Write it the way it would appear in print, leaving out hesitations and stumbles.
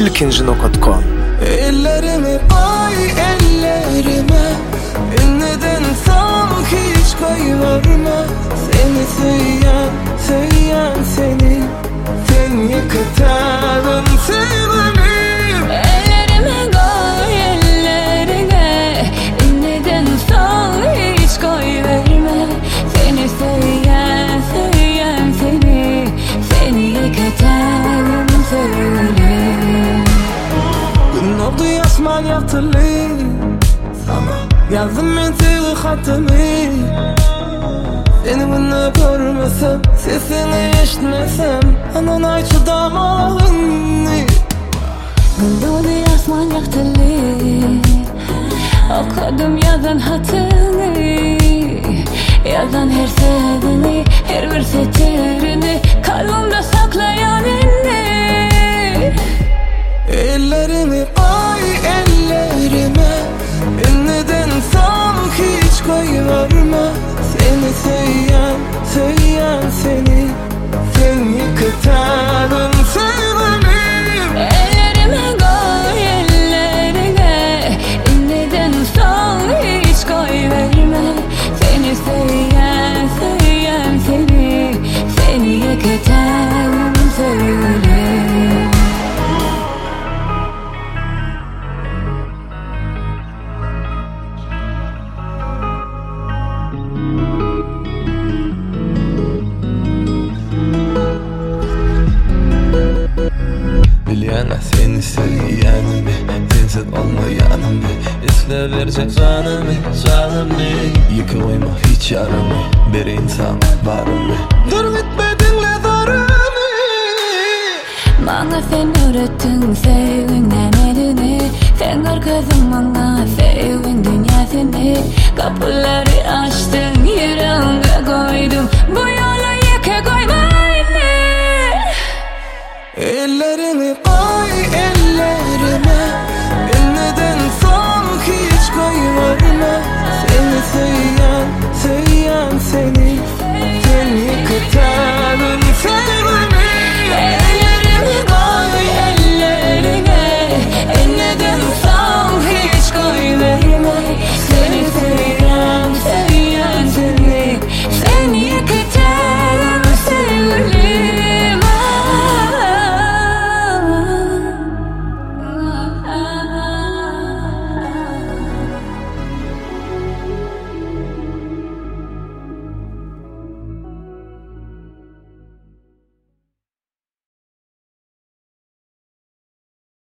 ilkinci.com. Ellerimi koy ellerime, neden sanki hiç koyuverme. Seni söyleyen seni, sen yıkatadın sevgilim. Ellerime koy ellerine, neden sanki hiç koyuverme. Seni söyleyen seni, seni yıkatadın sevgilim. Gün oldu yaşman yatılı, yazdım ben seni hatımı. Seni bunu görmesem, sesini eşitmesem, anan ay çıdamalını. Gün oldu yaşman yatılı, okudum yazan hatını. Yazan her sözünü, her bir setirini, kalbimde saklayan inni. Ellerimi koy ellerime, neden sanki hiç koyuverme. Seni söyleyen seni, sen yıkatadın sevgilim. Ellerime koy ellerine, neden sanki hiç koyuverme. Seni söyleyen seni, seni yıkatadın sevgilim. Bilyana seni söyleyenimi, sensiz olmayanımı, isle verecek canımı. Yıkılayma hiç yaramı, bir insan varımı. Dur bitme dinle zarımı. Bana sen öğrettin sevginden elini, sen arkasın bana sevgin dünyasını. Kapıları açtın, yüreğime koydum, bu yolu yıka koyma. Ellerimi